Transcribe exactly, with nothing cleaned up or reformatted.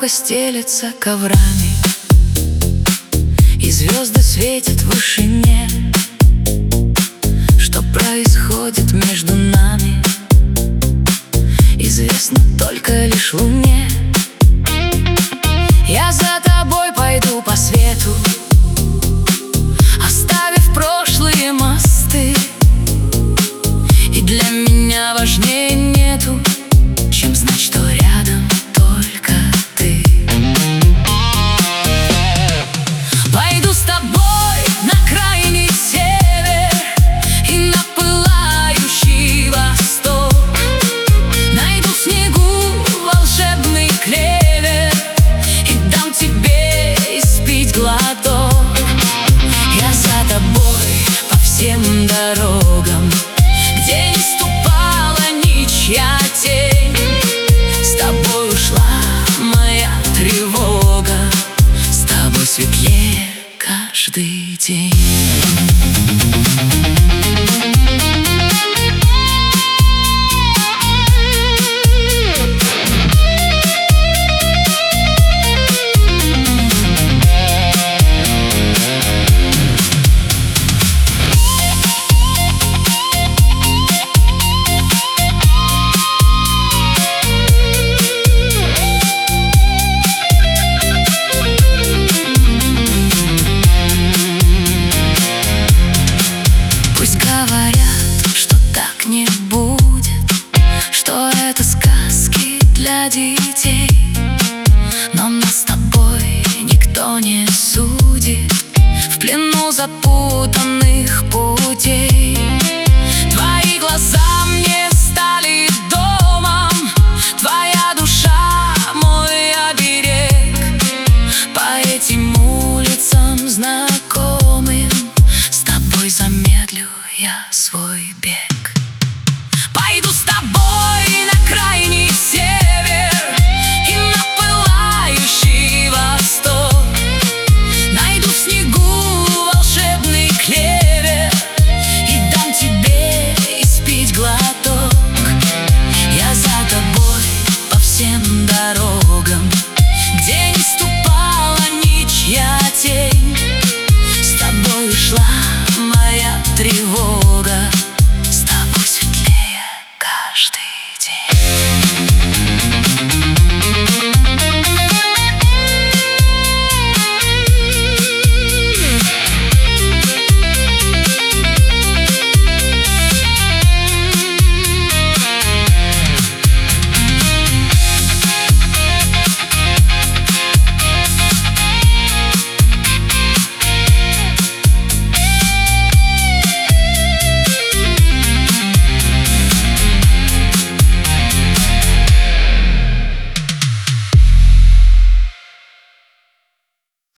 стелется коврами, и звезды светят в вышине. Что происходит между нами, известно только лишь луне. Я за тобой пойду по свету, оставив прошлые мосты. И для меня важнее нету, чем знать, что рядом только ты. Пойду с тобой на крайний север и на пылающий восток. Найду в снегу волшебный клевер и дам тебе испить глоток. Я за тобой по всем дорогам, где не ступала ничья тень. С тобой ушла моя тревога, с тобой светлее каждый день. Не будет, что это сказки для детей, но нас с тобой никто не судит в плену запутанных путей.